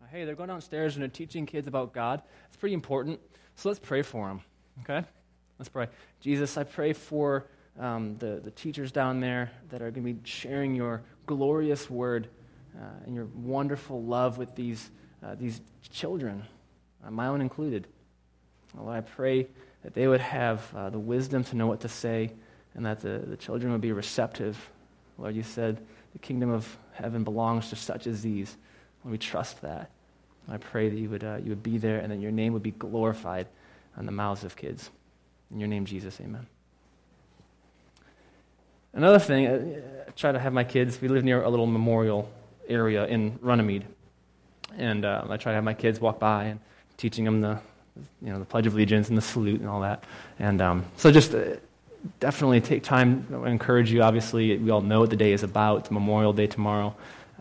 hey, they're going downstairs and they're teaching kids about God. It's pretty important. So let's pray for them, okay? Let's pray. Jesus, I pray for the teachers down there that are going to be sharing your glorious word and your wonderful love with these children, my own included. Lord, I pray that they would have the wisdom to know what to say and that the children would be receptive. Lord, you said the kingdom of heaven belongs to such as these. Lord, we trust that. I pray that you would be there and that your name would be glorified on the mouths of kids. In your name, Jesus, amen. Another thing, I try to have my kids, we live near a little memorial area in Runnymede, and I try to have my kids walk by and teaching them the Pledge of Allegiance and the salute and all that. And so just definitely take time. I encourage you, obviously, we all know what the day is about. It's Memorial Day tomorrow.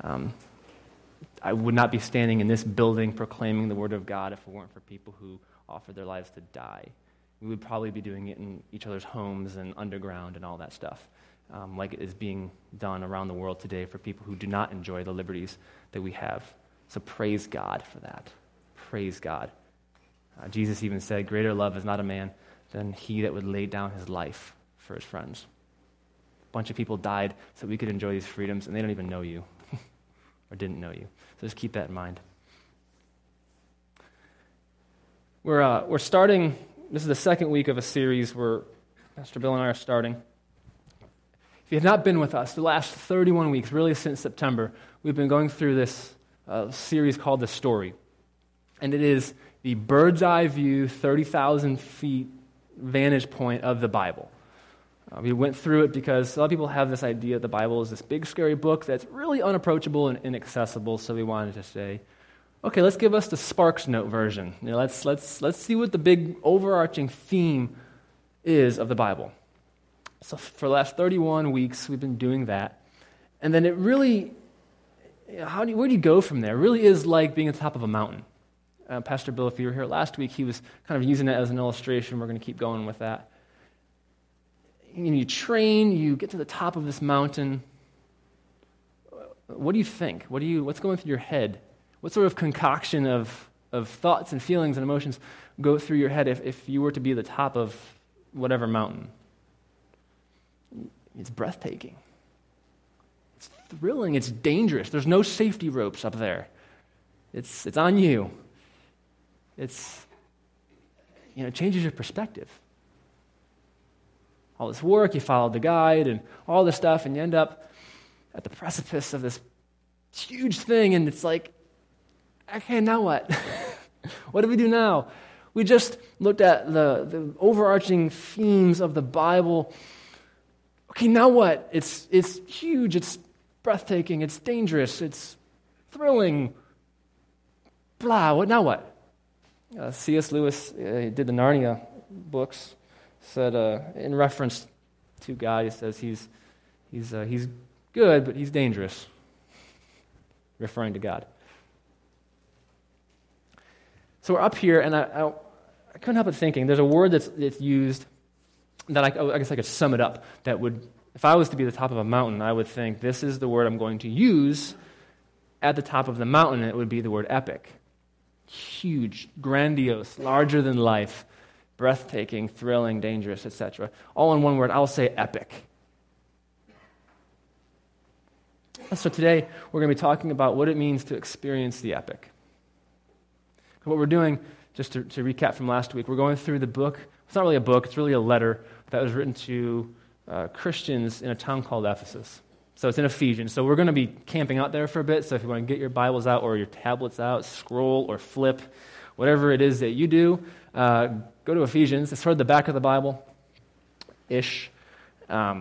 I would not be standing in this building proclaiming the Word of God if it weren't for people who offered their lives to die. We would probably be doing it in each other's homes and underground and all that stuff, like it is being done around the world today for people who do not enjoy the liberties that we have. So praise God for that. Praise God. Jesus even said, greater love is not a man than he that would lay down his life for his friends. A bunch of people died so we could enjoy these freedoms, and they don't even know you or didn't know you. So just keep that in mind. We're starting, this is the second week of a series where Pastor Bill and I are starting. If you have not been with us, the last 31 weeks, really since September, we've been going through this series called The Story. And it is the bird's eye view, 30,000 feet vantage point of the Bible. We went through it because a lot of people have this idea that the Bible is this big, scary book that's really unapproachable and inaccessible, so we wanted to say, okay, let's give us the Sparks Note version. Let's see what the big overarching theme is of the Bible. So for the last 31 weeks, we've been doing that. And then it really, where do you go from there? It really is like being at the top of a mountain. Pastor Bill, if you were here last week, he was kind of using that as an illustration. We're going to keep going with that. You train, you get to the top of this mountain. What do you think? What's going through your head? What sort of concoction of thoughts and feelings and emotions go through your head if you were to be at the top of whatever mountain? It's breathtaking. It's thrilling. It's dangerous. There's no safety ropes up there. It's on you. It changes your perspective. All this work, you followed the guide and all this stuff, and you end up at the precipice of this huge thing, and it's like, okay, now what? What do we do now? We just looked at the overarching themes of the Bible. Okay, now what? It's huge, it's breathtaking, it's dangerous, it's thrilling. Blah, now what? C.S. Lewis did the Narnia books, said in reference to God, he says he's good, but he's dangerous, referring to God. So we're up here, and I couldn't help but thinking, there's a word that's used that I guess I could sum it up, that would, if I was to be at the top of a mountain, I would think, this is the word I'm going to use at the top of the mountain, and it would be the word epic. Huge, grandiose, larger than life, breathtaking, thrilling, dangerous, etc. All in one word, I'll say epic. So today, we're going to be talking about what it means to experience the epic. What we're doing, just to recap from last week, we're going through the book. It's not really a book, it's really a letter that was written to Christians in a town called Ephesus. So it's in Ephesians. So we're going to be camping out there for a bit. So if you want to get your Bibles out or your tablets out, scroll or flip, whatever it is that you do, go to Ephesians. It's toward the back of the Bible-ish. And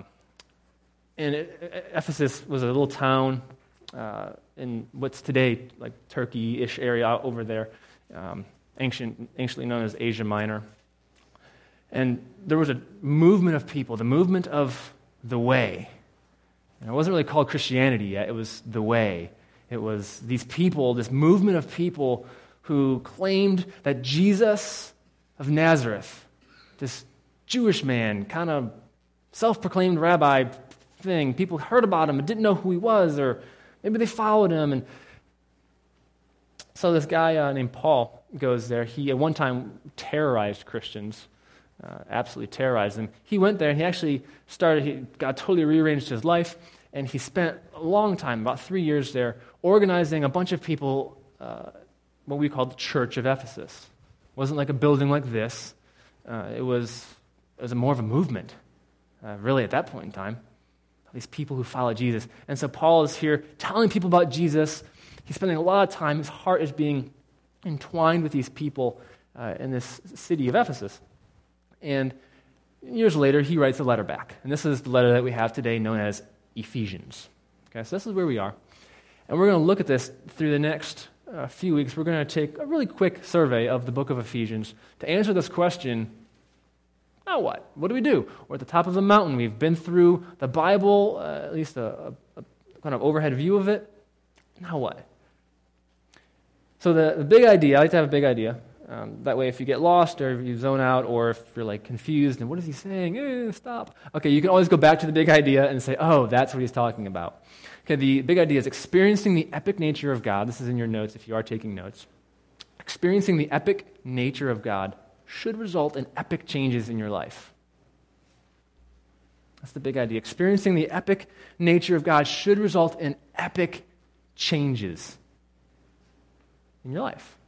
Ephesus was a little town in what's today like Turkey-ish area over there, anciently known as Asia Minor. And there was a movement of people, the movement of the way. And it wasn't really called Christianity yet, it was the way. It was these people, this movement of people who claimed that Jesus of Nazareth, this Jewish man, kind of self-proclaimed rabbi thing, people heard about him and didn't know who he was, or maybe they followed him, and So this guy named Paul goes there. He at one time terrorized Christians, absolutely terrorized them. He went there and he actually God totally rearranged his life, and he spent a long time, about 3 years there, organizing a bunch of people, what we call the Church of Ephesus. It wasn't like a building like this. It was more of a movement, really, at that point in time. These people who follow Jesus. And so Paul is here telling people about Jesus. He's spending a lot of time. His heart is being entwined with these people in this city of Ephesus. And years later, he writes a letter back. And this is the letter that we have today known as Ephesians. Okay, so this is where we are. And we're going to look at this through the next few weeks. We're going to take a really quick survey of the book of Ephesians to answer this question, now what? What do we do? We're at the top of the mountain. We've been through the Bible, at least a kind of overhead view of it. Now what? So the big idea, I like to have a big idea. That way if you get lost or if you zone out or if you're like confused and what is he saying? Stop. Okay, you can always go back to the big idea and say, oh, that's what he's talking about. Okay, the big idea is experiencing the epic nature of God. This is in your notes if you are taking notes. Experiencing the epic nature of God should result in epic changes in your life. That's the big idea. Experiencing the epic nature of God should result in epic changes in your life.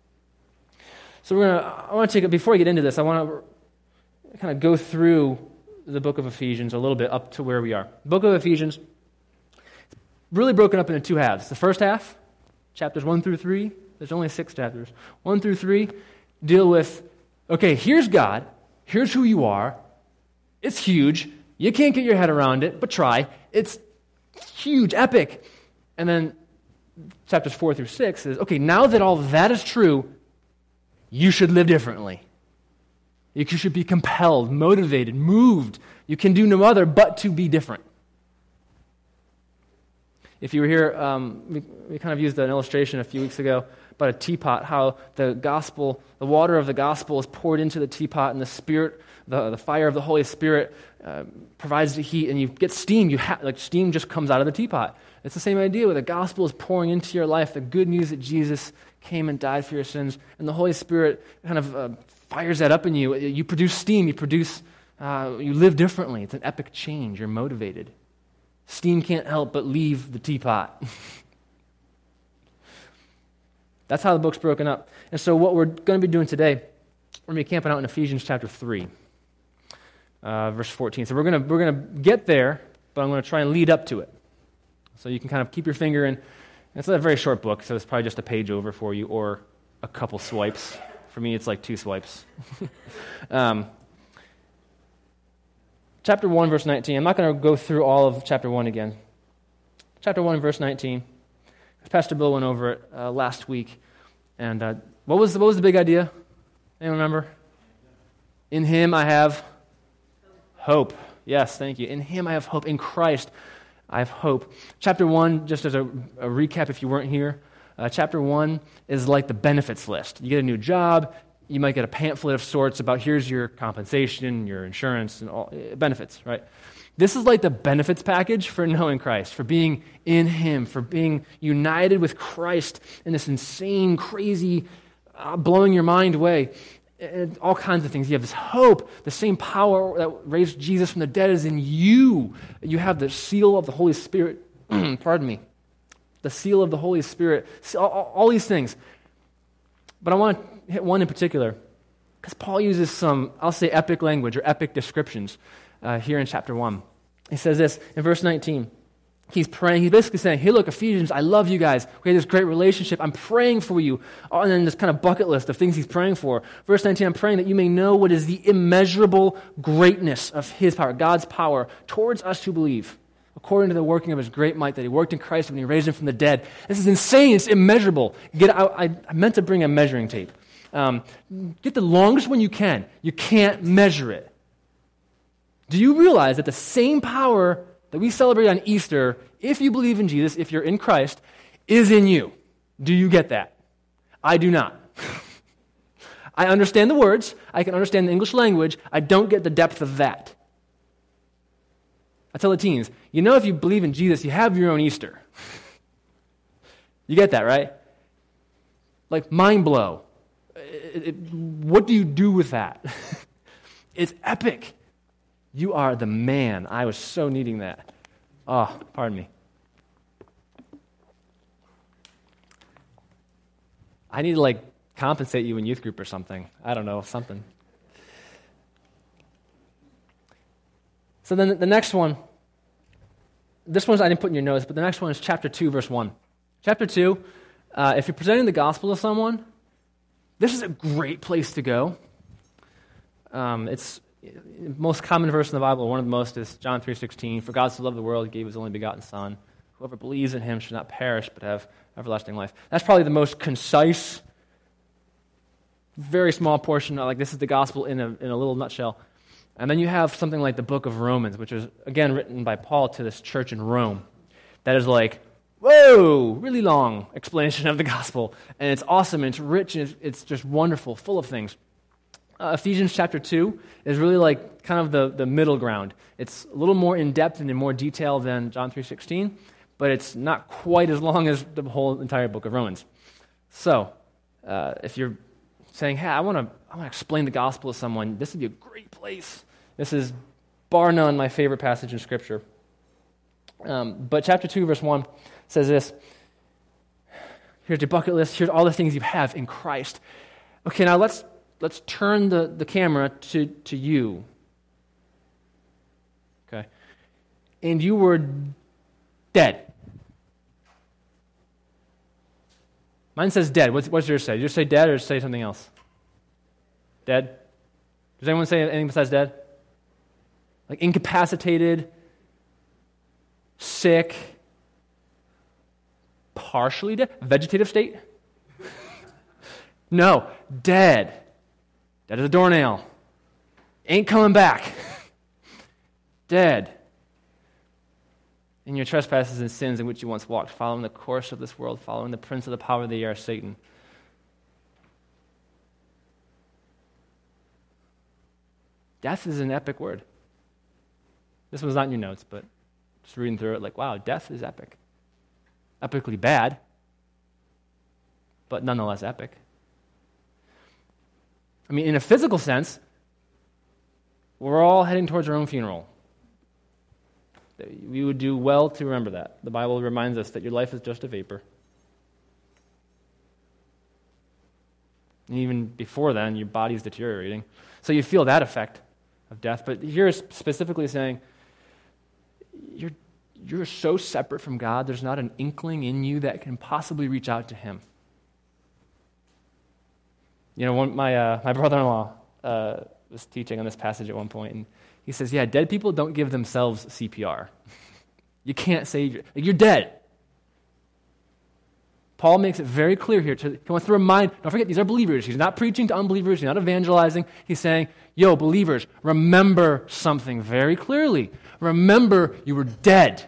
So I want to take it, before I get into this, I want to kind of go through the book of Ephesians a little bit up to where we are. The book of Ephesians is really broken up into two halves. The first half, chapters 1 through 3, there's only 6 chapters. 1 through 3 deal with, okay, here's God, here's who you are, it's huge, you can't get your head around it, but try, it's huge, epic. And then chapters 4 through 6 is, okay, now that all that is true, you should live differently. You should be compelled, motivated, moved. You can do no other but to be different. If you were here, we kind of used an illustration a few weeks ago about a teapot, how the gospel, the water of the gospel is poured into the teapot, and the Spirit, the fire of the Holy Spirit provides the heat, and you get steam. Like steam just comes out of the teapot. It's the same idea where the gospel is pouring into your life, the good news that Jesus came and died for your sins, and the Holy Spirit kind of fires that up in you. You produce steam. You live differently. It's an epic change. You're motivated. Steam can't help but leave the teapot. That's how the book's broken up. And so what we're going to be doing today, we're going to be camping out in Ephesians chapter 3, verse 14. So we're going to get there, but I'm going to try and lead up to it. So you can kind of keep your finger in. It's a very short book, so it's probably just a page over for you or a couple swipes. For me, it's like 2 swipes. Chapter 1, verse 19. I'm not going to go through all of chapter 1 again. Chapter 1, verse 19. Pastor Bill went over it last week. And what was the big idea? Anyone remember? In Him I have hope. Yes, thank you. In Him I have hope. In Christ I have hope. Chapter 1, just as a recap if you weren't here, chapter 1 is like the benefits list. You get a new job, you might get a pamphlet of sorts about here's your compensation, your insurance, and all benefits, right? This is like the benefits package for knowing Christ, for being in Him, for being united with Christ in this insane, crazy, blowing your mind way. And all kinds of things. You have this hope, the same power that raised Jesus from the dead is in you. You have the seal of the Holy Spirit. Pardon me. The seal of the Holy Spirit. All these things. But I want to hit one in particular, because Paul uses some, I'll say epic language or epic descriptions here in chapter 1. He says this in verse 19. He's praying. He's basically saying, hey, look, Ephesians, I love you guys. We have this great relationship. I'm praying for you. And then this kind of bucket list of things he's praying for. Verse 19, I'm praying that you may know what is the immeasurable greatness of His power, God's power, towards us who believe, according to the working of His great might that He worked in Christ when He raised Him from the dead. This is insane. It's immeasurable. I meant to bring a measuring tape. Get the longest one you can. You can't measure it. Do you realize that the same power that we celebrate on Easter, if you believe in Jesus, if you're in Christ, is in you? Do you get that? I do not. I understand the words. I can understand the English language. I don't get the depth of that. I tell the teens, if you believe in Jesus, you have your own Easter. You get that, right? Like, mind blow. What do you do with that? It's epic. You are the man. I was so needing that. Oh, pardon me. I need to, compensate you in youth group or something. I don't know, something. So then the next one, this one's I didn't put in your notes, but the next one is chapter 2, verse 1. Chapter 2, if you're presenting the gospel to someone, this is a great place to go. It's the most common verse in the Bible, one of the most is John 3:16. For God so loved the world, he gave his only begotten Son. Whoever believes in him should not perish, but have everlasting life. That's probably the most concise, very small portion. This is the gospel in a little nutshell. And then you have something like the book of Romans, which is, again, written by Paul to this church in Rome. That is whoa, really long explanation of the gospel. And it's awesome, and it's rich, and it's just wonderful, full of things. Ephesians chapter 2 is really kind of the middle ground. It's a little more in-depth and in more detail than John 3:16, but it's not quite as long as the whole entire book of Romans. So, if you're saying, hey, I want to explain the gospel to someone, this would be a great place. This is, bar none, my favorite passage in Scripture. But chapter 2, verse 1 says this. Here's your bucket list. Here's all the things you have in Christ. Okay, now let's turn the camera to you. Okay. And you were dead. Mine says dead. What's yours say? Did yours say dead or say something else? Dead? Does anyone say anything besides dead? Incapacitated, sick, partially dead, vegetative state? No, dead. Dead as a doornail. Ain't coming back. Dead. In your trespasses and sins in which you once walked, following the course of this world, following the prince of the power of the air, Satan. Death is an epic word. This one's not in your notes, but just reading through it, wow, death is epic. Epically bad, but nonetheless epic. I mean, in a physical sense, we're all heading towards our own funeral. We would do well to remember that. The Bible reminds us that your life is just a vapor. And even before then, your body's deteriorating. So you feel that effect of death. But here is specifically saying, you're so separate from God, there's not an inkling in you that can possibly reach out to Him. You know, my brother-in-law was teaching on this passage at one point, and he says, yeah, dead people don't give themselves CPR. You can't say, you're dead. Paul makes it very clear here. He wants to remind, don't forget, these are believers. He's not preaching to unbelievers. He's not evangelizing. He's saying, yo, believers, remember something very clearly. Remember you were dead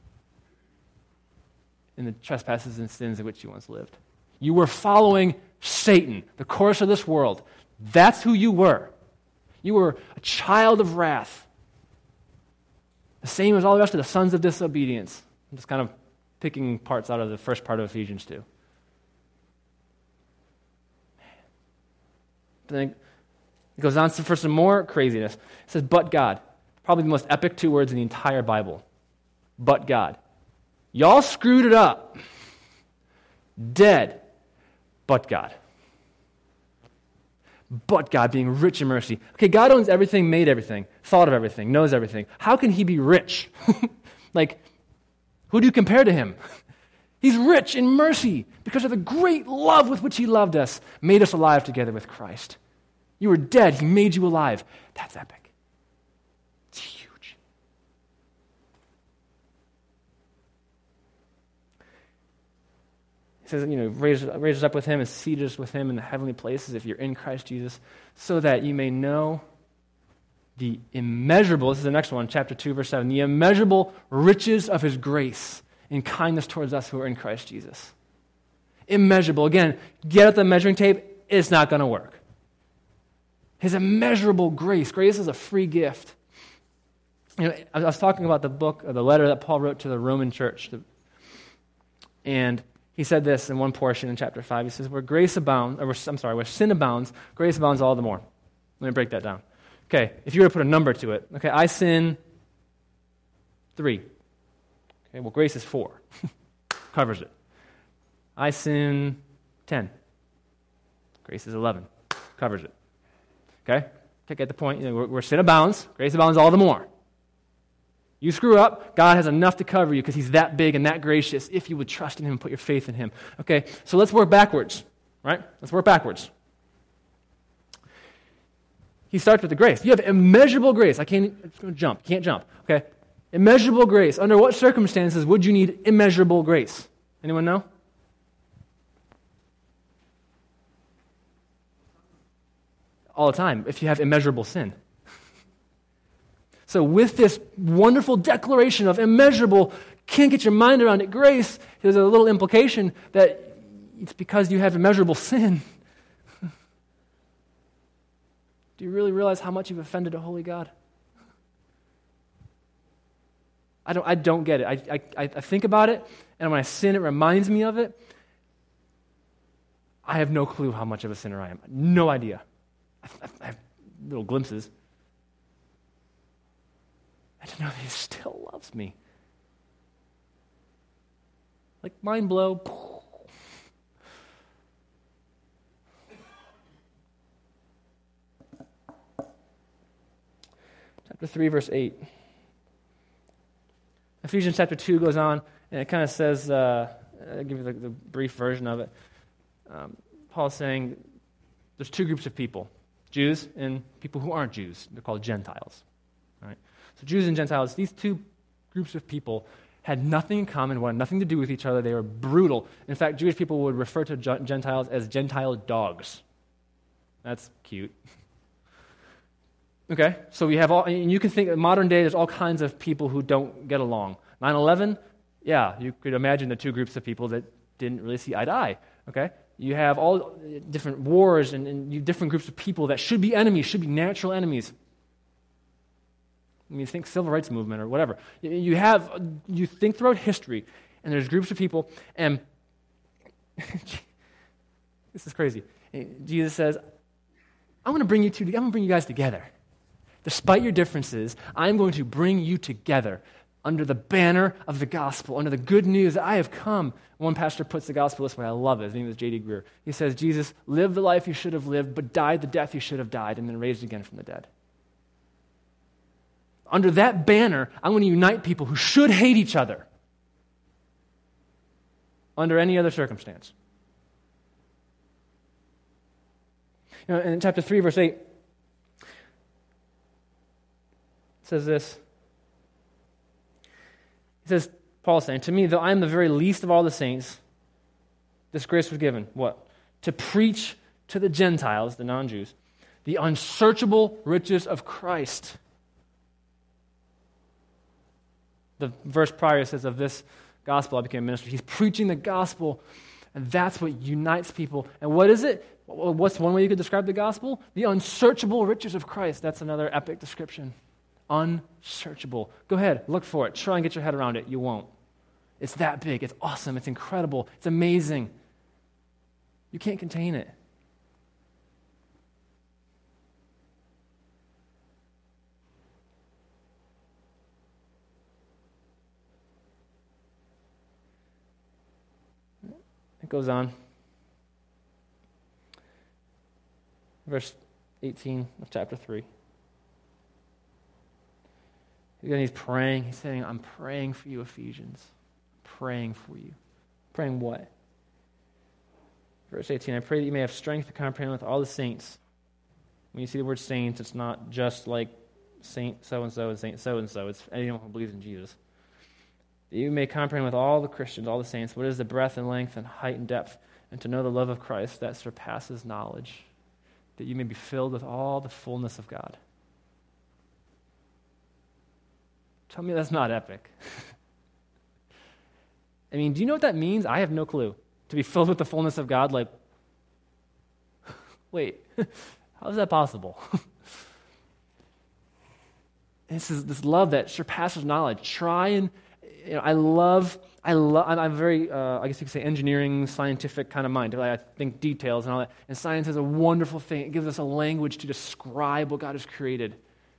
in the trespasses and sins in which you once lived. You were following Satan, the course of this world. That's who you were. You were a child of wrath. The same as all the rest of the sons of disobedience. I'm just kind of picking parts out of the first part of Ephesians 2. But then it goes on for some more craziness. It says, but God. Probably the most epic two words in the entire Bible. But God. Y'all screwed it up. Dead. But God. But God, being rich in mercy. Okay, God owns everything, made everything, thought of everything, knows everything. How can He be rich? Who do you compare to Him? He's rich in mercy because of the great love with which He loved us, made us alive together with Christ. You were dead, He made you alive. That's epic. It's huge. He says, raise us up with Him and seat us with Him in the heavenly places if you're in Christ Jesus, so that you may know the immeasurable, this is the next one, chapter 2, verse 7, the immeasurable riches of His grace and kindness towards us who are in Christ Jesus. Immeasurable. Again, get out the measuring tape, it's not going to work. His immeasurable grace. Grace is a free gift. I was talking about the book, or the letter that Paul wrote to the Roman church, and He said this in one portion in chapter 5. He says, where sin abounds, grace abounds all the more. Let me break that down. Okay, if you were to put a number to it, okay, I sin 3. Okay, well, grace is 4. Covers it. I sin 10. Grace is 11. Covers it. Okay? Get the point. Where sin abounds, grace abounds all the more. You screw up, God has enough to cover you because he's that big and that gracious if you would trust in him and put your faith in him. Okay, so let's work backwards, right? Let's work backwards. He starts with the grace. You have immeasurable grace. I'm just going to jump. Can't jump. Okay? Immeasurable grace. Under what circumstances would you need immeasurable grace? Anyone know? All the time, if you have immeasurable sin. So with this wonderful declaration of immeasurable, can't get your mind around it, grace, there's a little implication that it's because you have immeasurable sin. Do you really realize how much you've offended a holy God? I don't get it. I think about it, and when I sin, it reminds me of it. I have no clue how much of a sinner I am. No idea. I have little glimpses. I don't know that he still loves me. Like mind blow. Chapter 3, verse 8. Ephesians chapter 2 goes on, and it kind of says, I'll give you the brief version of it. Paul's saying there's two groups of people, Jews and people who aren't Jews. They're called Gentiles. Right? So Jews and Gentiles, these two groups of people had nothing in common, wanted nothing to do with each other. They were brutal. In fact, Jewish people would refer to Gentiles as Gentile dogs. That's cute. Okay, so we have all, and you can think in modern day there's all kinds of people who don't get along. 9/11, yeah, you could imagine the two groups of people that didn't really see eye to eye. Okay, you have all different wars and you different groups of people that should be enemies, should be natural enemies. I mean, think civil rights movement or whatever. You think throughout history, and there's groups of people, and this is crazy. Jesus says, I'm going to bring you guys together. Despite your differences, I'm going to bring you together under the banner of the gospel, under the good news that I have come. One pastor puts the gospel this way. I love it. His name is J.D. Greer. He says, Jesus lived the life you should have lived, but died the death you should have died, and then raised again from the dead. Under that banner, I'm going to unite people who should hate each other under any other circumstance. You know, in chapter 3, verse 8, it says this. He says, Paul is saying, to me, though I am the very least of all the saints, this grace was given. What? To preach to the Gentiles, the non-Jews, the unsearchable riches of Christ. The verse prior says, of this gospel I became a minister. He's preaching the gospel, and that's what unites people. And what is it? What's one way you could describe the gospel? The unsearchable riches of Christ. That's another epic description. Unsearchable. Go ahead, look for it. Try and get your head around it. You won't. It's that big. It's awesome. It's incredible. It's amazing. You can't contain it. It goes on. Verse 18 of chapter 3. Again, he's praying. He's saying, I'm praying for you, Ephesians. Praying for you. Praying what? Verse 18, I pray that you may have strength to comprehend with all the saints. When you see the word saints, it's not just like Saint so-and-so and Saint so-and-so. It's anyone who believes in Jesus. That you may comprehend with all the Christians, all the saints, what is the breadth and length and height and depth, and to know the love of Christ that surpasses knowledge, that you may be filled with all the fullness of God. Tell me that's not epic. I mean, do you know what that means? I have no clue. To be filled with the fullness of God, like, wait, how is that possible? This is this love that surpasses knowledge. Try and I'm very, I guess you could say, engineering, scientific kind of mind. I think details and all that. And science is a wonderful thing. It gives us a language to describe what God has created.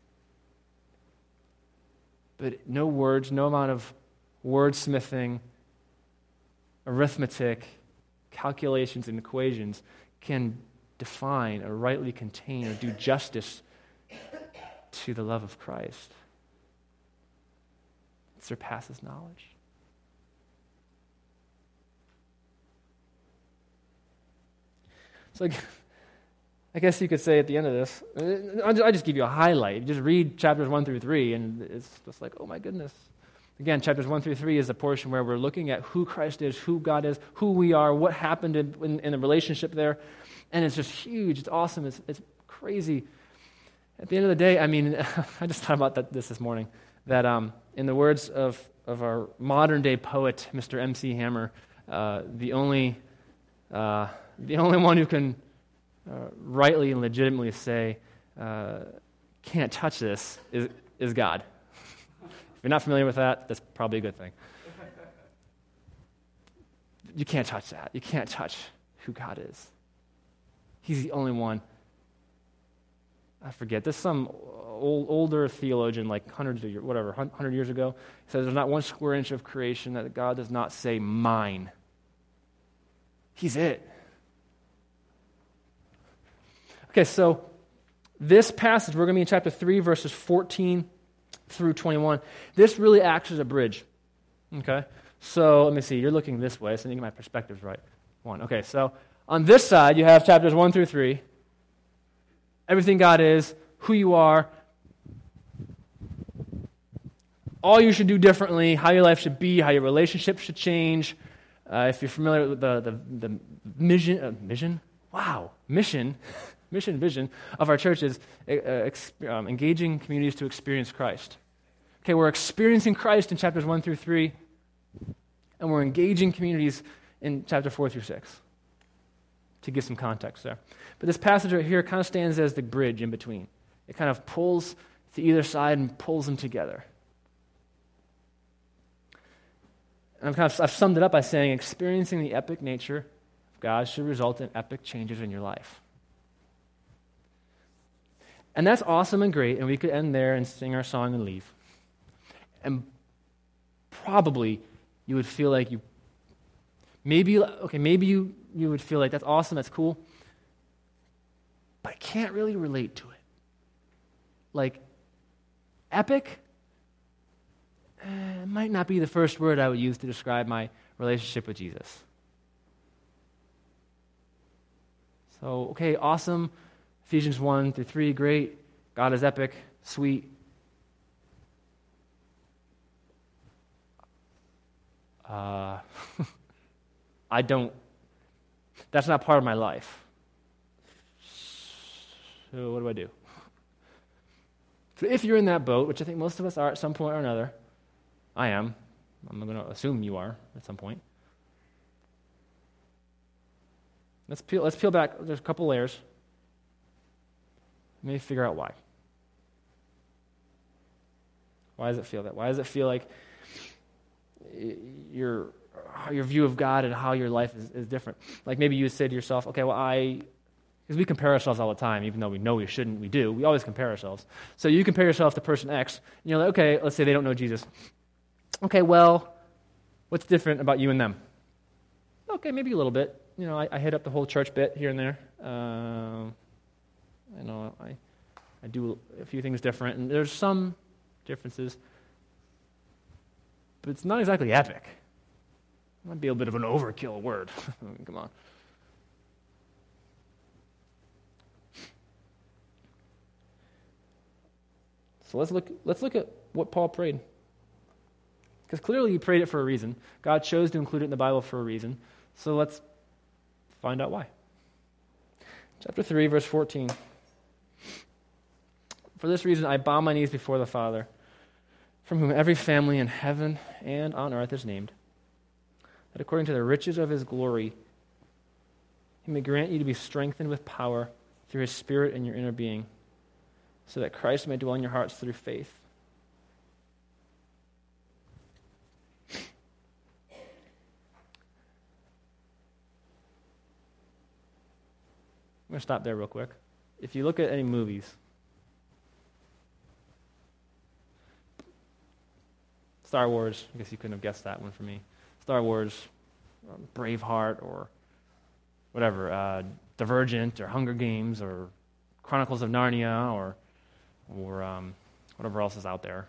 But no words, no amount of wordsmithing, arithmetic, calculations, and equations can define or rightly contain or do justice to the love of Christ. It surpasses knowledge. So I guess you could say at the end of this, I'll just give you a highlight. Just read chapters 1 through 3, and it's just like, oh my goodness. Again, chapters 1 through 3 is the portion where we're looking at who Christ is, who God is, who we are, what happened in the relationship there. And it's just huge. It's awesome. It's crazy. At the end of the day, I mean, I just thought about this morning, that in the words of our modern-day poet, Mr. M.C. Hammer, the only one who can rightly and legitimately say, can't touch this, is God. If you're not familiar with that, that's probably a good thing. You can't touch that. You can't touch who God is. He's the only one. I forget. There's some older theologian, like 100 years ago, says there's not one square inch of creation that God does not say mine. He's it. Okay, so this passage, we're going to be in chapter 3, verses 14 through 21. This really acts as a bridge. Okay? So let me see. You're looking this way, so I think my perspective's right. Okay, so on this side, you have chapters 1 through 3. Everything God is, who you are, all you should do differently, how your life should be, how your relationship should change. If you're familiar with the mission, vision of our church is engaging communities to experience Christ. Okay, we're experiencing Christ in chapters 1 through 3, and we're engaging communities in chapter 4 through 6, to give some context there. But this passage right here kind of stands as the bridge in between. It kind of pulls to either side and pulls them together. And I've summed it up by saying experiencing the epic nature of God should result in epic changes in your life. And that's awesome and great, and we could end there and sing our song and leave. And probably you would feel like you would feel like that's awesome, that's cool, but I can't really relate to it. Like, epic might not be the first word I would use to describe my relationship with Jesus. So, okay, awesome. Ephesians 1 through 3, great. God is epic, sweet. That's not part of my life. So what do I do? So if you're in that boat, which I think most of us are at some point or another, I am. I'm going to assume you are at some point. Let's peel back. There's a couple layers. Maybe figure out why. Why does it feel that? Why does it feel like your view of God and how your life is different? Like maybe you would say to yourself, okay, well, because we compare ourselves all the time, even though we know we shouldn't, we do. We always compare ourselves. So you compare yourself to person X, and you're like, okay, let's say they don't know Jesus. Okay, well, what's different about you and them? Okay, maybe a little bit. You know, I hit up the whole church bit here and there. I do a few things different, and there's some differences, but it's not exactly epic. It might be a bit of an overkill word. Come on. So let's look at what Paul prayed. Because clearly he prayed it for a reason. God chose to include it in the Bible for a reason. So let's find out why. Chapter 3, verse 14. For this reason I bow my knees before the Father, from whom every family in heaven and on earth is named, that according to the riches of his glory, he may grant you to be strengthened with power through his Spirit in your inner being, so that Christ may dwell in your hearts through faith. going to stop there real quick. If you look at any movies, Star Wars, I guess you couldn't have guessed that one for me. Star Wars, Braveheart, or whatever, Divergent, or Hunger Games, or Chronicles of Narnia, or whatever else is out there.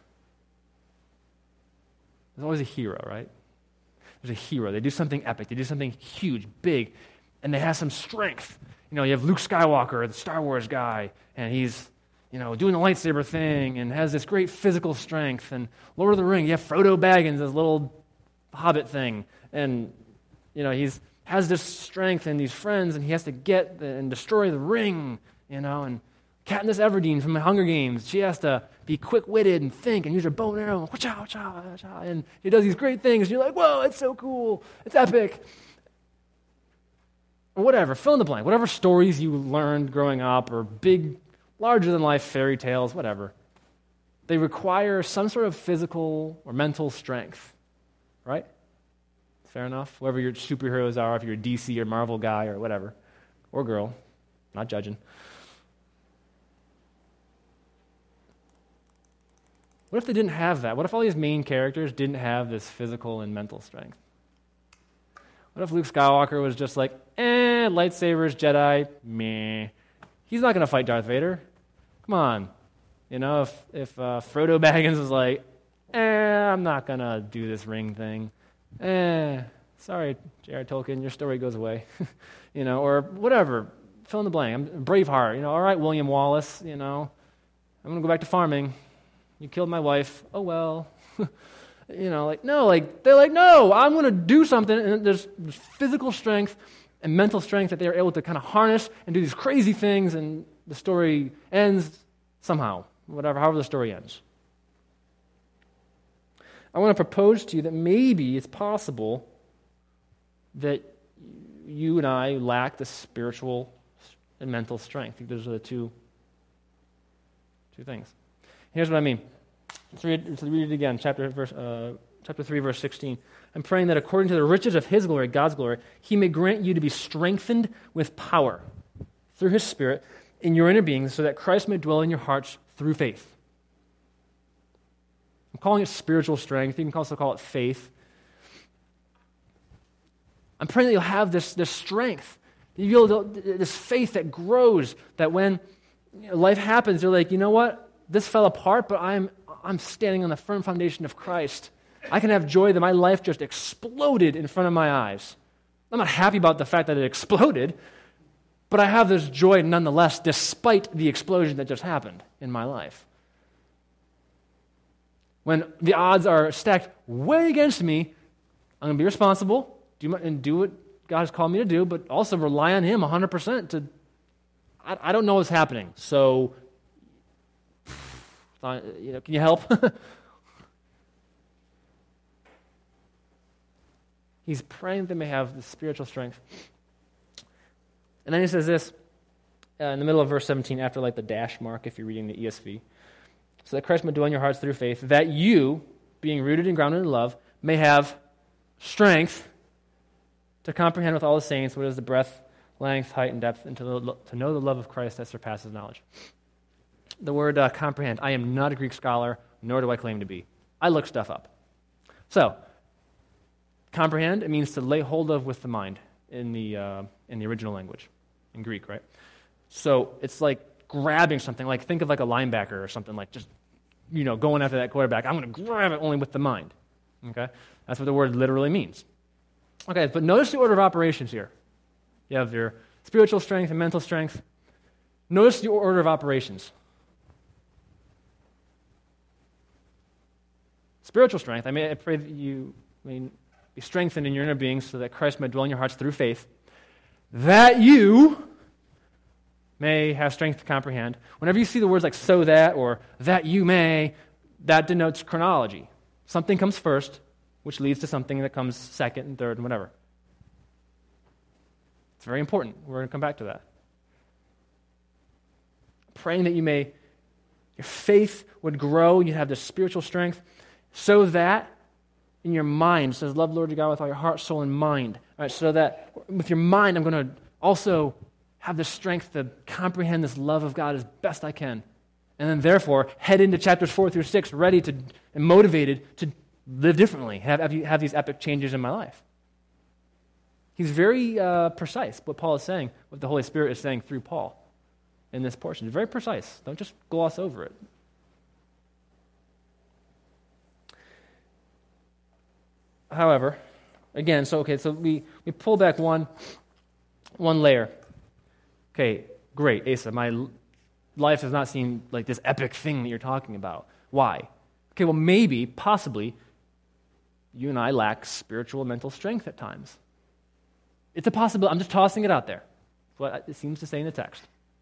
There's always a hero, right? There's a hero. They do something epic. They do something huge, big, and they have some strength. You know, you have Luke Skywalker, the Star Wars guy, and he's, doing the lightsaber thing and has this great physical strength. And Lord of the Rings, you have Frodo Baggins, this little hobbit thing, and, he's has this strength and these friends, and he has to get and destroy the ring, and Katniss Everdeen from the Hunger Games, she has to be quick-witted and think and use her bow and arrow, and he does these great things, and you're like, whoa, it's so cool, it's epic. Or whatever, fill in the blank, whatever stories you learned growing up, or big, larger-than-life fairy tales, whatever, they require some sort of physical or mental strength, right? Fair enough? Whoever your superheroes are, if you're a DC or Marvel guy or whatever, or girl, not judging. What if they didn't have that? What if all these main characters didn't have this physical and mental strength? What if Luke Skywalker was just like, lightsabers, Jedi, meh. He's not going to fight Darth Vader. Come on. If Frodo Baggins was like, I'm not going to do this ring thing. Sorry, J.R. Tolkien, your story goes away. Or whatever. Fill in the blank. I'm Braveheart. All right, William Wallace, I'm going to go back to farming. You killed my wife. Oh, well. They're like, no, I'm going to do something. And there's physical strength and mental strength that they're able to kind of harness and do these crazy things, and the story ends somehow, however the story ends. I want to propose to you that maybe it's possible that you and I lack the spiritual and mental strength. I think those are the two things. Here's what I mean. Let's read it again, chapter 3, verse 16. I'm praying that according to the riches of His glory, God's glory, He may grant you to be strengthened with power through His Spirit in your inner being, so that Christ may dwell in your hearts through faith. I'm calling it spiritual strength. You can also call it faith. I'm praying that you'll have this strength, this faith that grows, that when life happens, you're like, you know what? This fell apart, but I'm standing on the firm foundation of Christ. I can have joy that my life just exploded in front of my eyes. I'm not happy about the fact that it exploded, but I have this joy nonetheless, despite the explosion that just happened in my life. When the odds are stacked way against me, I'm going to be responsible and do what God has called me to do, but also rely on Him 100%. I don't know what's happening, so can you help? He's praying that they may have the spiritual strength. And then he says this in the middle of verse 17, after the dash mark, if you're reading the ESV. So that Christ may dwell in your hearts through faith, that you, being rooted and grounded in love, may have strength to comprehend with all the saints what is the breadth, length, height, and depth, and to know the love of Christ that surpasses knowledge. The word comprehend. I am not a Greek scholar, nor do I claim to be. I look stuff up. So, comprehend, it means to lay hold of with the mind in the original language, in Greek, right? So it's like grabbing something, like think of like a linebacker or something, like just, going after that quarterback. I'm going to grab it only with the mind, okay? That's what the word literally means. Okay, but notice the order of operations here. You have your spiritual strength and mental strength. Notice the order of operations. Spiritual strength, I pray that you may be strengthened in your inner being so that Christ may dwell in your hearts through faith, that you may have strength to comprehend. Whenever you see the words like so that or that you may, that denotes chronology. Something comes first, which leads to something that comes second and third and whatever. It's very important. We're going to come back to that. Praying that your faith would grow, you'd have this spiritual strength, so that in your mind, it says, love the Lord your God with all your heart, soul, and mind. All right, so that with your mind, I'm going to also have the strength to comprehend this love of God as best I can. And then therefore head into chapters 4 through 6 ready to and motivated to live differently, have these epic changes in my life. He's very precise, what Paul is saying, what the Holy Spirit is saying through Paul in this portion. It's very precise. Don't just gloss over it. However, again, so we pull back one layer. Okay, great, Asa, my life does not seem like this epic thing that you're talking about. Why? Okay, well, maybe, possibly, you and I lack spiritual and mental strength at times. It's a possibility. I'm just tossing it out there. That's what it seems to say in the text.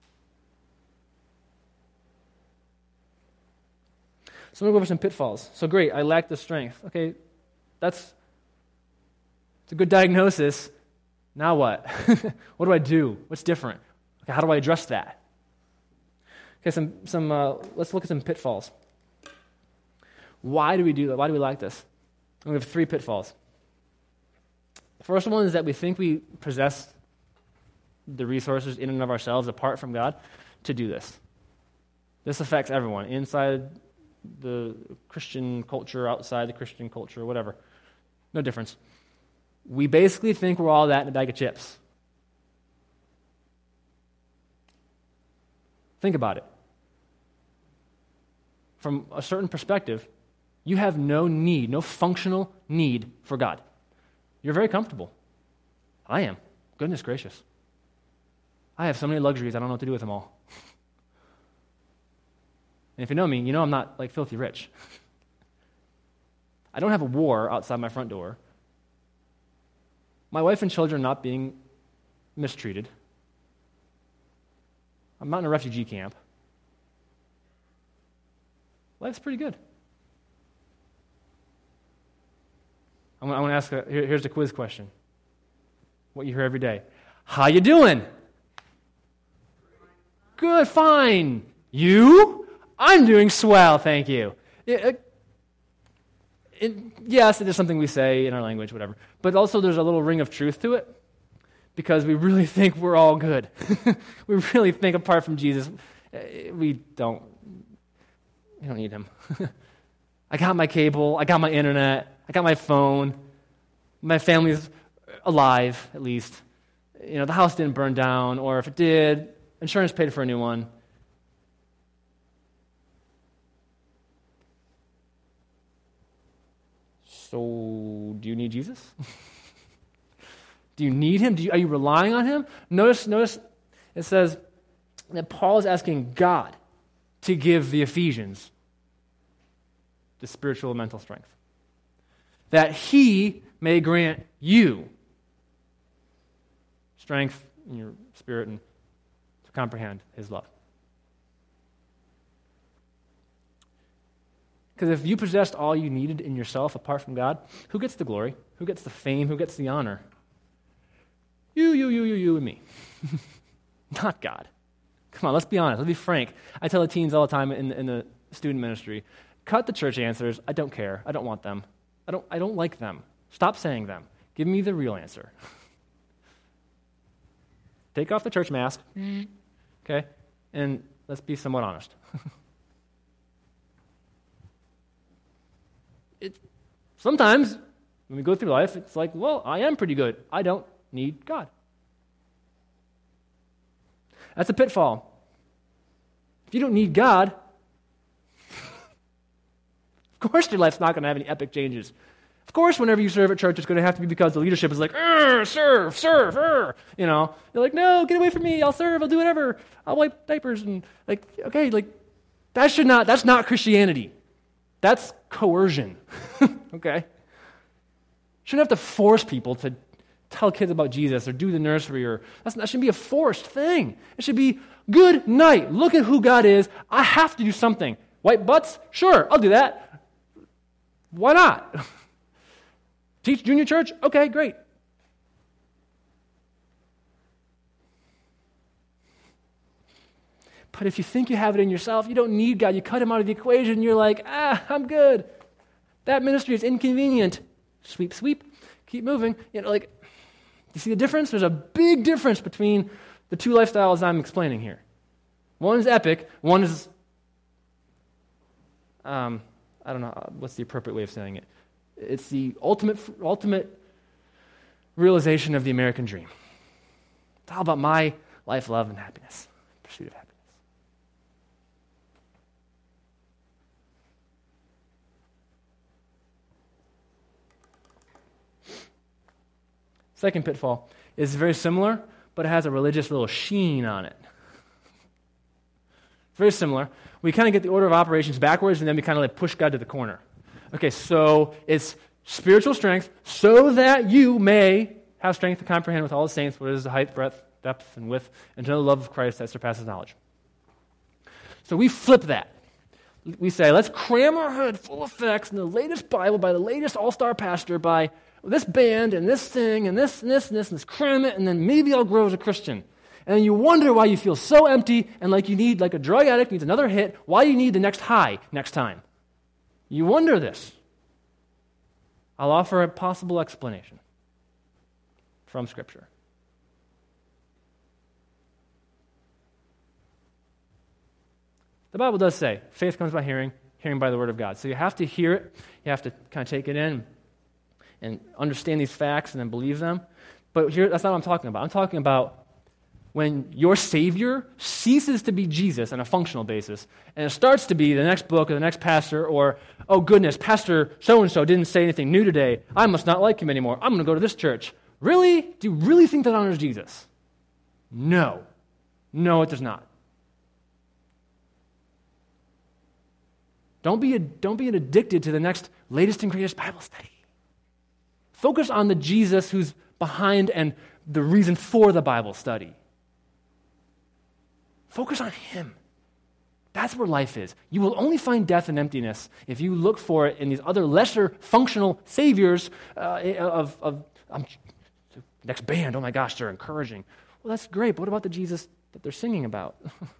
So I'm going to go over some pitfalls. So great, I lack the strength. Okay, it's a good diagnosis. Now what? What do I do? What's different? Okay, how do I address that? Okay, let's look at some pitfalls. Why do we do that? Why do we lack this? And we have 3 pitfalls. The first one is that we think we possess the resources in and of ourselves, apart from God, to do this. This affects everyone, inside the Christian culture, outside the Christian culture, whatever. No difference. We basically think we're all that in a bag of chips. Think about it. From a certain perspective, you have no need, no functional need for God. You're very comfortable. I am. Goodness gracious. I have so many luxuries, I don't know what to do with them all. And if you know me, you know I'm not like filthy rich. I don't have a war outside my front door. My wife and children are not being mistreated. I'm not in a refugee camp. Life's pretty good. I want to ask, here's the quiz question. What you hear every day. How you doing? Good, fine. You? I'm doing swell, thank you. Yes, it is something we say in our language, whatever. But also there's a little ring of truth to it because we really think we're all good. We really think apart from Jesus, we don't need him. I got my cable, I got my internet, I got my phone, my family's alive, at least. The house didn't burn down, or if it did, insurance paid for a new one. So, do you need Jesus? Do you need him? Are you relying on him? Notice it says that Paul is asking God to give the Ephesians the spiritual and mental strength, that he may grant you strength in your spirit and to comprehend his love. Because if you possessed all you needed in yourself apart from God, who gets the glory? Who gets the fame? Who gets the honor? You, and me. Not God. Come on, let's be honest. Let's be frank. I tell the teens all the time in the student ministry, cut the church answers. I don't care. I don't want them. I don't like them. Stop saying them. Give me the real answer. Take off the church mask, okay, and let's be somewhat honest. Sometimes when we go through life, it's like, well, I am pretty good. I don't need God. That's a pitfall. If you don't need God, of course your life's not going to have any epic changes. Of course, whenever you serve at church, it's going to have to be because the leadership is like, serve. You're like, no, get away from me. I'll serve. I'll do whatever. I'll wipe diapers. And that's not Christianity. That's coercion. Okay? Shouldn't have to force people to tell kids about Jesus or do the nursery that shouldn't be a forced thing. It should be, good night. Look at who God is. I have to do something. Wipe butts? Sure, I'll do that. Why not? Teach junior church? Okay, great. But if you think you have it in yourself, you don't need God. You cut him out of the equation. You're like, I'm good. That ministry is inconvenient. Sweep. Keep moving. You see the difference? There's a big difference between the two lifestyles I'm explaining here. One is epic, one is, I don't know, what's the appropriate way of saying it? It's the ultimate realization of the American dream. It's all about my life, love, and happiness, pursuit of happiness. Second pitfall is very similar, but it has a religious little sheen on it. Very similar. We kind of get the order of operations backwards, and then we kind of like push God to the corner. Okay, so it's spiritual strength so that you may have strength to comprehend with all the saints what is the height, breadth, depth, and width, and to know the love of Christ that surpasses knowledge. So we flip that. We say, let's cram our head full of facts in the latest Bible by the latest all-star pastor, by this band and this thing and this and this and this, and let's cram it, and then maybe I'll grow as a Christian. And then you wonder why you feel so empty and like you need, like a drug addict needs another hit, why you need the next high next time. You wonder this. I'll offer a possible explanation from Scripture. The Bible does say, faith comes by hearing, hearing by the Word of God. So you have to hear it, you have to kind of take it in and understand these facts and then believe them. But here, that's not what I'm talking about. I'm talking about when your Savior ceases to be Jesus on a functional basis, and it starts to be the next book or the next pastor, or, oh goodness, Pastor so-and-so didn't say anything new today. I must not like him anymore. I'm going to go to this church. Really? Do you really think that honors Jesus? No. No, it does not. Don't be addicted to the next latest and greatest Bible study. Focus on the Jesus who's behind and the reason for the Bible study. Focus on Him. That's where life is. You will only find death and emptiness if you look for it in these other lesser functional saviors next band. Oh my gosh, they're encouraging. Well, that's great, but what about the Jesus that they're singing about?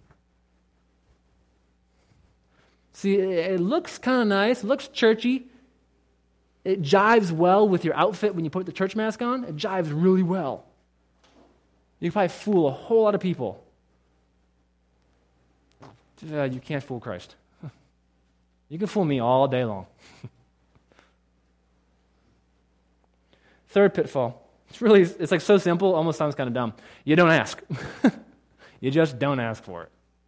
See, it looks kind of nice. It looks churchy. It jives well with your outfit when you put the church mask on. It jives really well. You can probably fool a whole lot of people. You can't fool Christ. You can fool me all day long. Third pitfall. It's like so simple, almost sounds kind of dumb. You don't ask. You just don't ask for it.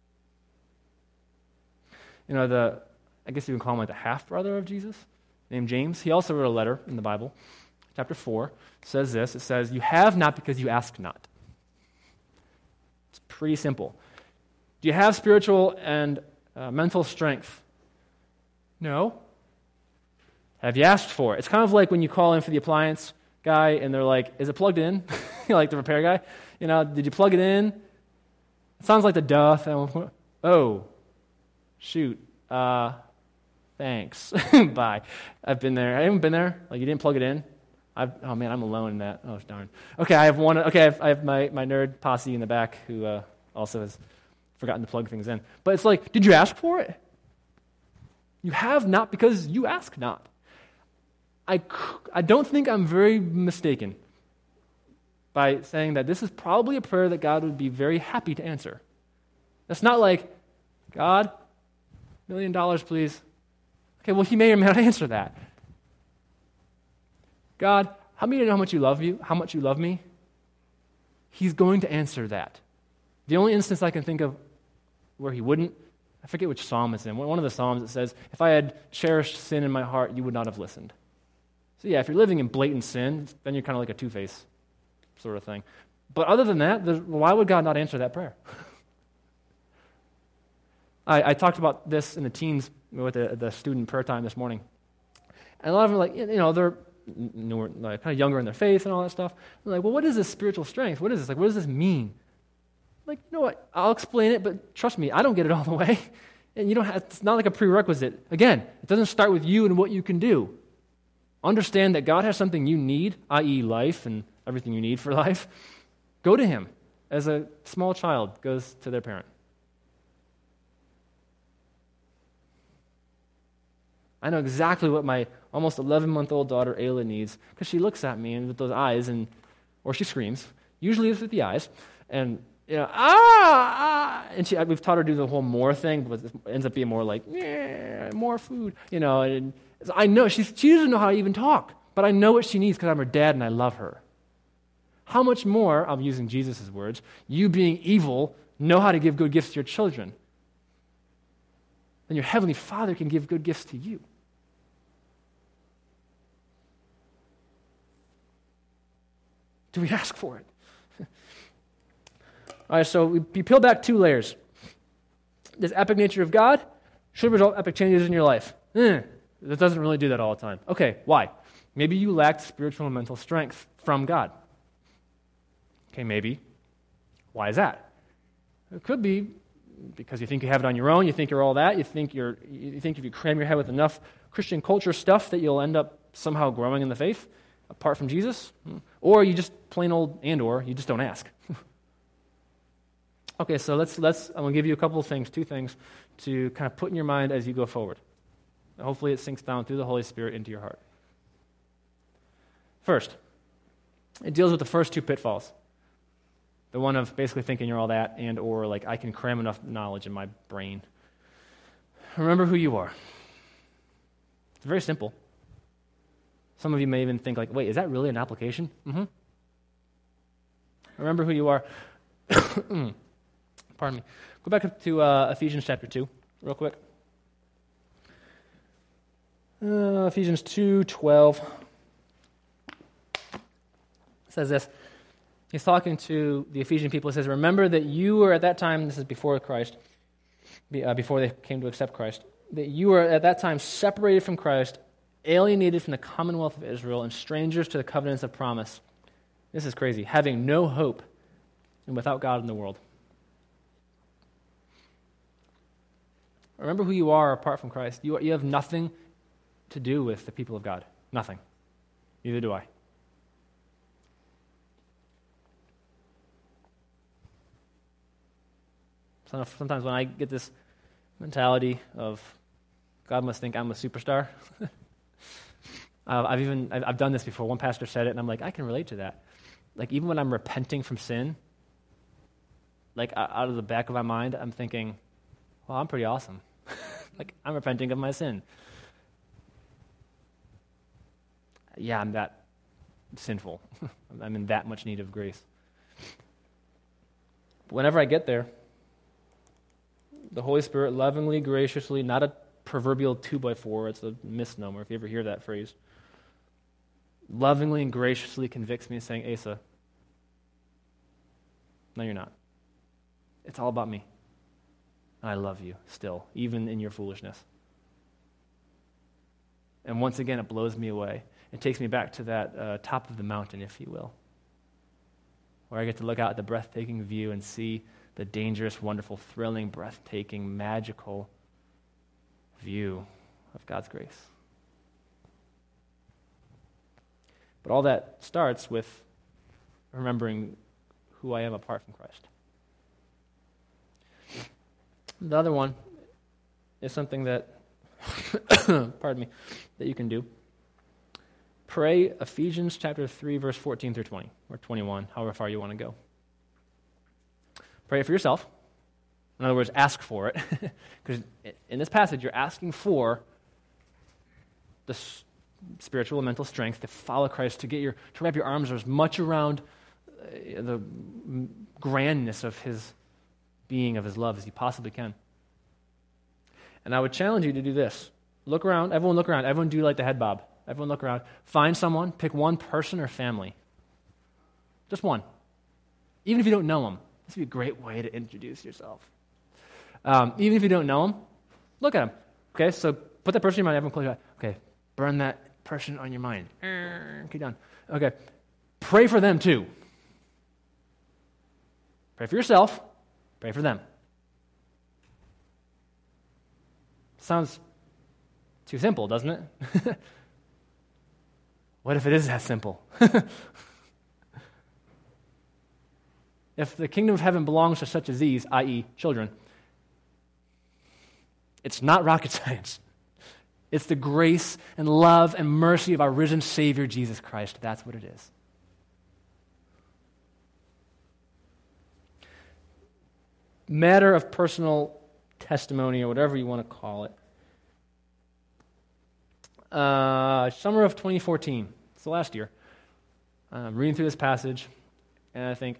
You know, I guess you can call him like the half-brother of Jesus, named James. He also wrote a letter in the Bible. Chapter 4 says this. It says, you have not because you ask not. It's pretty simple. Do you have spiritual and mental strength? No. Have you asked for it? It's kind of like when you call in for the appliance guy and they're like, is it plugged in? Like the repair guy. You know, did you plug it in? It sounds like the duh thing. Oh, shoot. Thanks. Bye. I've been there. I haven't been there. Like you didn't plug it in. Oh man, I'm alone in that. Oh darn. Okay, I have my nerd posse in the back who also has forgotten to plug things in. But it's like, did you ask for it? You have not because you ask not. I don't think I'm very mistaken by saying that this is probably a prayer that God would be very happy to answer. That's not like, God, $1 million, please. Okay, well, He may or may not answer that. God, help me to know how much you love me. He's going to answer that. The only instance I can think of where He wouldn't, I forget which psalm it's in. One of the psalms it says, if I had cherished sin in my heart, you would not have listened. So yeah, if you're living in blatant sin, then you're kind of like a two-face sort of thing. But other than that, why would God not answer that prayer? I talked about this in the teens with the student prayer time this morning. And a lot of them are like, they're newer, like kind of younger in their faith and all that stuff. They're like, well, what is this spiritual strength? What is this? Like, what does this mean? Like, you know what? I'll explain it, but trust me, I don't get it all the way. And it's not like a prerequisite. Again, it doesn't start with you and what you can do. Understand that God has something you need, i.e. life and everything you need for life. Go to Him as a small child goes to their parent. I know exactly what my almost 11-month-old daughter Ayla needs because she looks at me and with those eyes, or she screams. Usually it's with the eyes. And And we've taught her to do the whole more thing, but it ends up being more like, more food, and I know she doesn't know how to even talk, but I know what she needs because I'm her dad and I love her. How much more, I'm using Jesus' words, you being evil know how to give good gifts to your children, then your Heavenly Father can give good gifts to you. Do we ask for it? All right, so we peel back 2 layers. This epic nature of God should result in epic changes in your life. That doesn't really do that all the time. Okay, why? Maybe you lacked spiritual and mental strength from God. Okay, maybe. Why is that? It could be because you think you have it on your own, you think you're all that, you think if you cram your head with enough Christian culture stuff that you'll end up somehow growing in the faith apart from Jesus, or you just plain old or you just don't ask. Okay, so I'm going to give you a couple of things, 2 things, to kind of put in your mind as you go forward. Hopefully it sinks down through the Holy Spirit into your heart. First, it deals with the first 2 pitfalls. The one of basically thinking you're all that and or like I can cram enough knowledge in my brain. Remember who you are. It's very simple. Some of you may even think like, wait, is that really an application? Remember who you are. Pardon me. Go back up to Ephesians chapter 2 real quick. Ephesians 2:12 says this. He's talking to the Ephesian people. He says, remember that you were at that time, this is before Christ, before they came to accept Christ, that you were at that time separated from Christ, alienated from the commonwealth of Israel, and strangers to the covenants of promise. This is crazy. Having no hope and without God in the world. Remember who you are apart from Christ. You have nothing to do with the people of God. Nothing. Neither do I. Sometimes when I get this mentality of God must think I'm a superstar, I've done this before. One pastor said it, and I'm like, I can relate to that. Like even when I'm repenting from sin, like out of the back of my mind, I'm thinking, well, I'm pretty awesome. Like I'm repenting of my sin. Yeah, I'm that sinful. I'm in that much need of grace. But whenever I get there, the Holy Spirit lovingly, graciously, not a proverbial 2x4, it's a misnomer if you ever hear that phrase, lovingly and graciously convicts me saying, Asa, no, you're not. It's all about me. And I love you still, even in your foolishness. And once again, it blows me away. It takes me back to that top of the mountain, if you will, where I get to look out at the breathtaking view and see the dangerous, wonderful, thrilling, breathtaking, magical view of God's grace. But all that starts with remembering who I am apart from Christ. The other one is something that, pardon me, that you can do. Pray Ephesians chapter 3, verse 14 through 20, or 21, however far you want to go. Pray it for yourself. In other words, ask for it. Because in this passage, you're asking for the spiritual and mental strength to follow Christ, to wrap your arms as much around the grandness of his being, of his love, as you possibly can. And I would challenge you to do this. Look around. Everyone look around. Everyone do like the head bob. Everyone look around. Find someone. Pick one person or family. Just one. Even if you don't know them. This would be a great way to introduce yourself. Even if you don't know them, look at them. Okay, so put that person in your mind. Everyone close your eyes. Okay, burn that person on your mind. Keep down. Okay, pray for them too. Pray for yourself. Pray for them. Sounds too simple, doesn't it? What if it is that simple? If the kingdom of heaven belongs to such as these, i.e., children, it's not rocket science. It's the grace and love and mercy of our risen Savior, Jesus Christ. That's what it is. matter of personal testimony or whatever you want to call it. Summer of 2014. It's the last year. I'm reading through this passage, and I think,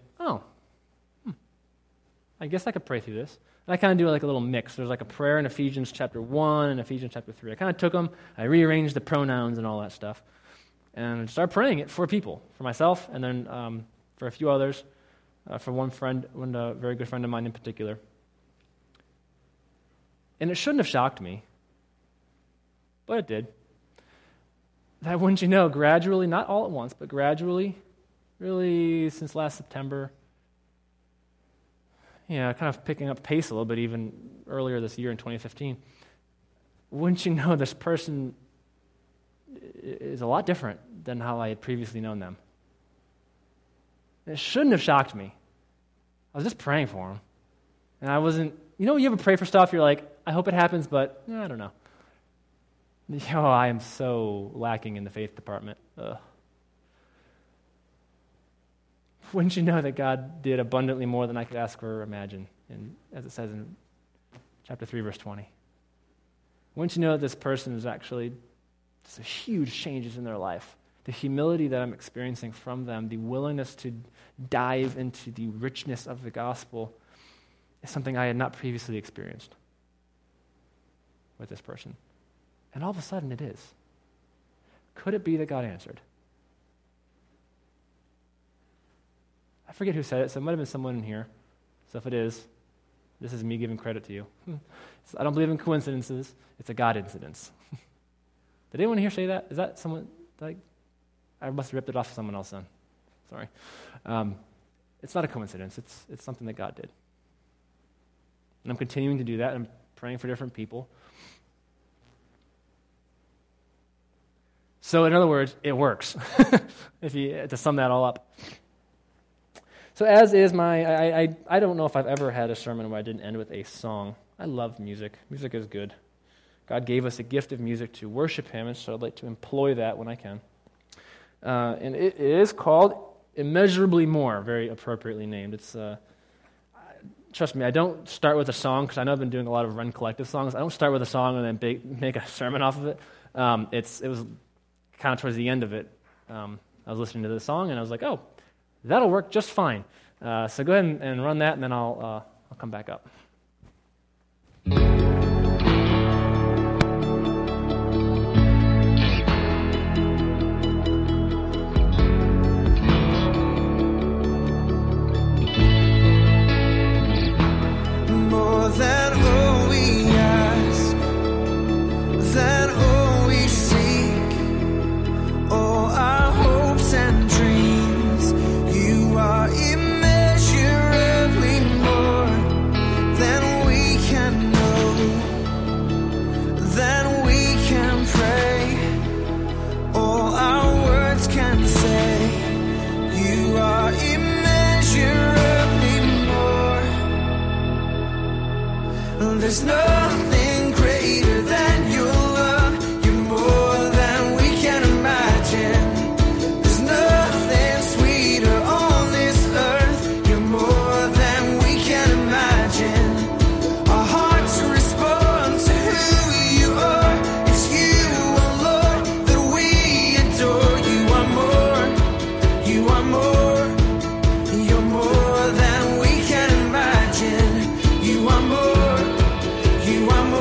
I guess I could pray through this. And I kind of do like a little mix. There's like a prayer in Ephesians chapter 1 and Ephesians chapter 3. I kind of took them, I rearranged the pronouns and all that stuff, and started praying it for people, for myself, and then for a few others, for one friend, a very good friend of mine in particular. And it shouldn't have shocked me, but it did. That, wouldn't you know, gradually, not all at once, but gradually, really since last September, kind of picking up pace a little bit even earlier this year in 2015, wouldn't you know this person is a lot different than how I had previously known them. It shouldn't have shocked me. I was just praying for him. And I wasn't, you ever pray for stuff, you're like, I hope it happens, but I don't know. I am so lacking in the faith department. Ugh. Wouldn't you know that God did abundantly more than I could ask or imagine, as it says in chapter 3, verse 20? Wouldn't you know that this person is actually just huge changes in their life? The humility that I'm experiencing from them, the willingness to dive into the richness of the gospel is something I had not previously experienced with this person. And all of a sudden it is. Could it be that God answered? I forget who said it, so it might have been someone in here. So if it is, this is me giving credit to you. I don't believe in coincidences. It's a God incidence. Did anyone here say that? Is that someone, I must have ripped it off someone else then. Sorry. It's not a coincidence. It's something that God did. And I'm continuing to do that. I'm praying for different people. So in other words, it works, to sum that all up. So as is I don't know if I've ever had a sermon where I didn't end with a song. I love music. Music is good. God gave us a gift of music to worship Him, and so I'd like to employ that when I can. And it is called Immeasurably More, very appropriately named. It's trust me, I don't start with a song, because I know I've been doing a lot of Run Collective songs. I don't start with a song and then make a sermon off of it. It was kind of towards the end of it. I was listening to the song, and I was like, oh, that'll work just fine. So go ahead and run that, and then I'll come back up. More than all we ask, than all we seek, all our hopes and dreams, you are immeasurably more than we can know, than we can pray, all our words can say, you are immeasurably more. There's nothing greater than your love. You're more than we can imagine. There's nothing sweeter on this earth. You're more than we can imagine. Our hearts respond to who you are. It's you, oh Lord, that we adore. You are more. You are more. You're more than we can imagine. You are more. You are more.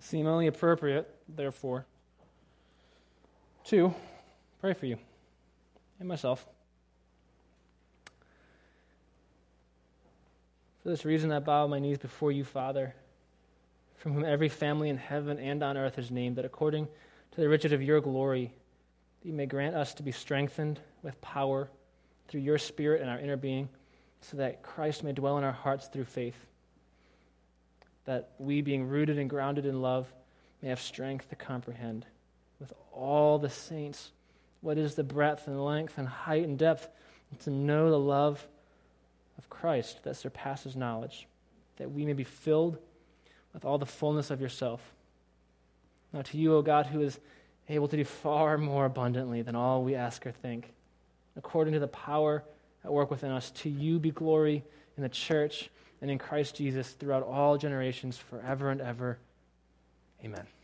seem only appropriate, therefore, to pray for you and myself. For this reason, I bow my knees before you, Father, from whom every family in heaven and on earth is named, that according to the riches of your glory, you may grant us to be strengthened with power through your Spirit in our inner being, so that Christ may dwell in our hearts through faith, that we, being rooted and grounded in love, may have strength to comprehend with all the saints what is the breadth and length and height and depth, and to know the love of Christ that surpasses knowledge, that we may be filled with all the fullness of yourself. Now to you, O God, who is able to do far more abundantly than all we ask or think, according to the power at work within us, to you be glory in the church and in Christ Jesus throughout all generations, forever and ever. Amen.